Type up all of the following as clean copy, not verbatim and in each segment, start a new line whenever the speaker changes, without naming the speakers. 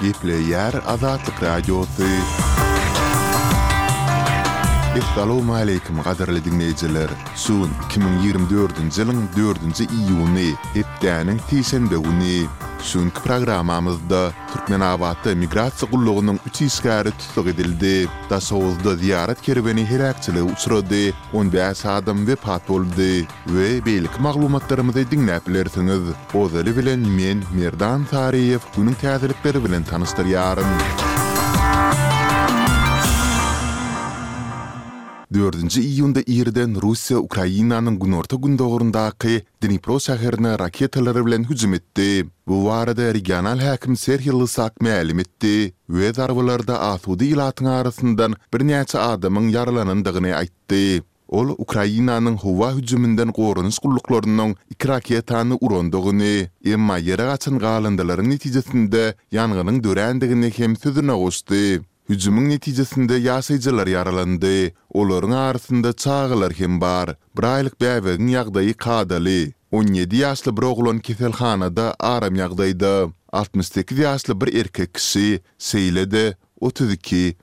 Gepleyer Azatlyk Radiosu. Assalamu alaykum gaderli dinleyijiler. Şun 2024-nji ýylyň 4-nji iýuny, hepdäniň täşenbe güni. Şunky programamyzda Türkmenabadda migrasiýa gullugynyň 3 isgäri tutsak edildi. Daşowuzda ziyaret kerweni heräkçiligi uçrady, 15 adam wepat boldy we belki maglumatlarymyzy dinläp bilersiňiz. Ozaly bilen men Merdan Tariýew günüň täzelikleri bilen tanışdyrýarym. 4-nji iýunda ýerden Russiýa Ukrainanyň günorta gündogurundaky Dnipro şäherine raketalary bilen hüjüm etdi. Bu barada regional häkim Serhiy Lysak ma'lum etdi we zarbalarda asudy ilatyň arasyndan bir näçe adamyň yaralanandygyny aýtdy. Ol Ukrainanyň howa hüjümünden gorunuş gullyklarynyň 2 raketany urandygyny, emma ýere gaçan galandylaryň netijesinde ýanganyň dörendigini hem sözüne goşdy. Hüjümüň netijesinde ýaşaýjylar yaralandy. Olaryň arasynda çağılar hem bar. Bir aýlyk bäbegiň ýagdaýy kadaly. 17 ýaşly bir oglan keselhanada aram ýagdaýda. 68 ýaşly bir erkek kişi seýlede 32,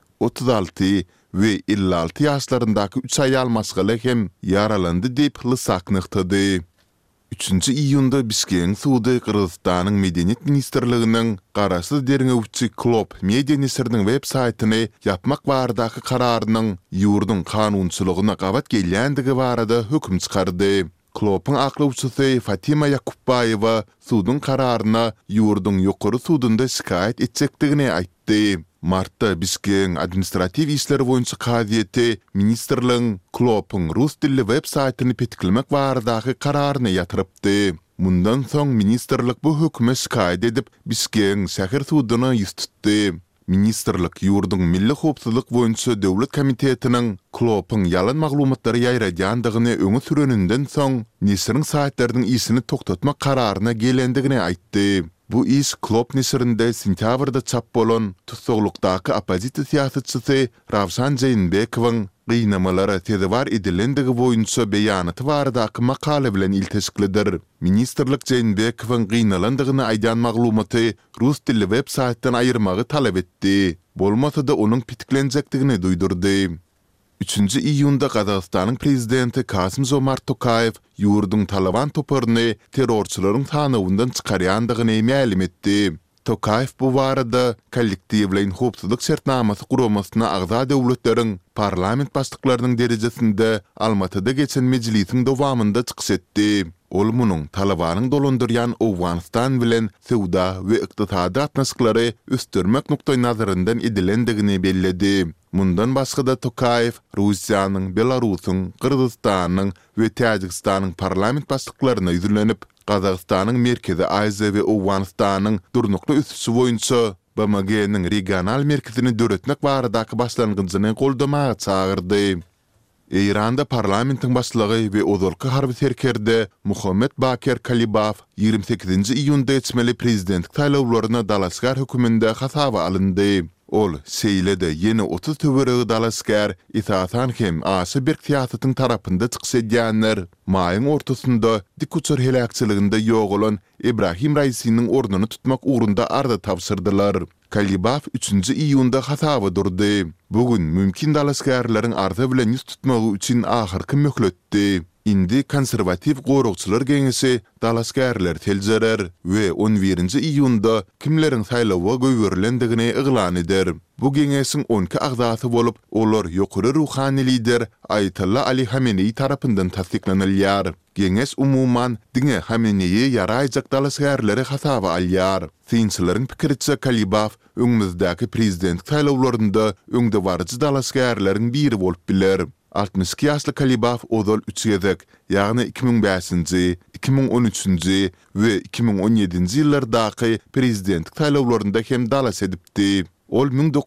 36 we 56 ýaşlaryndaky 3 aýal masgaly hem yaralandy diýip Lysak nykdy. 3-nji iýunda Bişkek suwdy Kyrgyzstanyň Medeniýet Ministrliginiň garaşsyz derňewçi Klop Medeniýetiniň web saýtyny ýapmak baradaky kararynyň ýurdun kanunçylygyna gabat gelýändigi barada höküm çykardy. Klopyň aklawçysy Fatima Yakubbayewa suwdyň kararyna ýurdun ýokary suwdunda şikayet etjekdigini aýtdy. Martda Bişkek administrativ işler boýunça kaziýeti ministrligiň Klopyň rus dilli web saýtyny petkilmek baradaky kararyny ýatyrypdy. Mundan soň ministrlik bu höküme şikayet edip Bişkek şäher suwdyna ýüz tutdy. Ministrlik ýurdun milli howpsuzlyk boýunça döwlet komitetiniň Klopyň ýalan maglumatlary ýaýradýandygyny öňe süreninden soň nesiriň saatlarynyň işini toktatmak kararyna gelendigini aýtdy. Bu iş Klop nesirinde sentýabrda çap bolan tutsaglykdaky opozisiýa siýasatçysy Ravşan Jeýnbekowyň gynamalara tezewar edilendigi boýunça beýanaty baradaky makale bilen ilteşiklidir. Ministrlik Jeýnbekowyň gynalandygyny aýdan maglumaty rus dilli web saýtdan aýyrmagy talap etdi. Bolmasa-da onuň pitiklenjekdigini duýdurdy. 3-nji iýunda Gazagystanyň prezidenti Kasym-Jomart Tokayew ýurdun Taliban toparyny terrorçylaryň tanawyndan çykarýandygyny ma'lum etdi. Tokayew bu barada kollektiwleň howpsuzlyk şertnamasy guramasyna agza döwletleriň parlament başlyklarynyň derejesinde Almatyda geçen mejlisiň dowamında çykyş etdi. Ol munyň Talibanyň dolandyrýan Awganistan bilen sowda we ykdysady atnaşyklary östürmek nukdaý nazaryndan edilendigini belledi. Mundan başga da Tokayew Russiýanyň, Belarusyň, Kyrgyzstanyň we Täjikistanyň parlament başlyklaryna ýüzlenip, Gazagystanyň Merkezi Aziýa we Awganistanyň durnukly üssü boýunça BMG-niň regional merkezini döretmek baradaky başlangyjyny goldamaga çağırdy. Eýranda parlamentiň başlygy we ozalky harby serkerde Muhammed Bakir Kalibaf 28-nji iýunda geçmeli prezidentlik taýlawlaryna Dalaşgar höküminde hasaba alyndy. Ol seýlede ýene 30 töweregi Dalaşgar itaatan hem aşy bir siýasatyň tarapynda çykyş edýänler. Maýyň ortasynda dik uçur helakçyliginde ýok bolan Ibrahim Raisiňiň ornuny tutmak ugrunda arda tapşyrdylar. Kalibaf 3-nji iýunda hasaba durdy. Bugün mümkin Dalaşgarlaryň arda bilen ýüz tutmagy üçin ahyrky möhletdi. Indi konservativ gorukçylar geňesi Dalaşgarlar teljerer we 11-nji iýunda kimleriň saýlawa göwürilendigini eglan eder. Bu geňesiň 12 agzasy bolup, olar ýokary ruhany lider Ayatollah Ali Hamenei tarapyndan tasdiklanylýar. Geňes umuman diňe Hameneýi ýaraýjak Dalaşgarlary hasaba alýar. Synçylaryň pikiriçe Kalibaf öňümüzdäki prezident saýlawlarynda öňde barjy Dalaşgarlaryň biri bolup biler. 62 ýaşly Kalibaf ozal 3 ýezek, ýagny 2005-nji, 2013-nji we 2017-nji ýyllardaky prezidentlik saýlawlarynda hem dalaş edipdi. Ol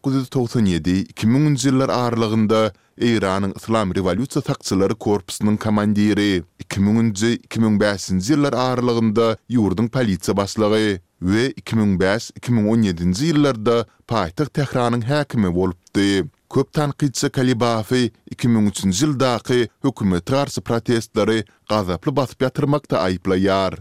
1997-2000-nji ýyllar aralygynda Eýranyň Islam Rewolýusiýa sakçylary korpusynyň komandiri, 2000-nji 2005-nji ýyllar aralygynda ýurdun polisiýa başlygy we 2005-2017-nji ýyllarda paýtaxt Tehranyň häkimi bolupdy. Köp tanqidçi Kalibafy 2003-nji ýyldaky hökümete garşy protestlary gazaply basyp ýatyrmakda aýplaýar.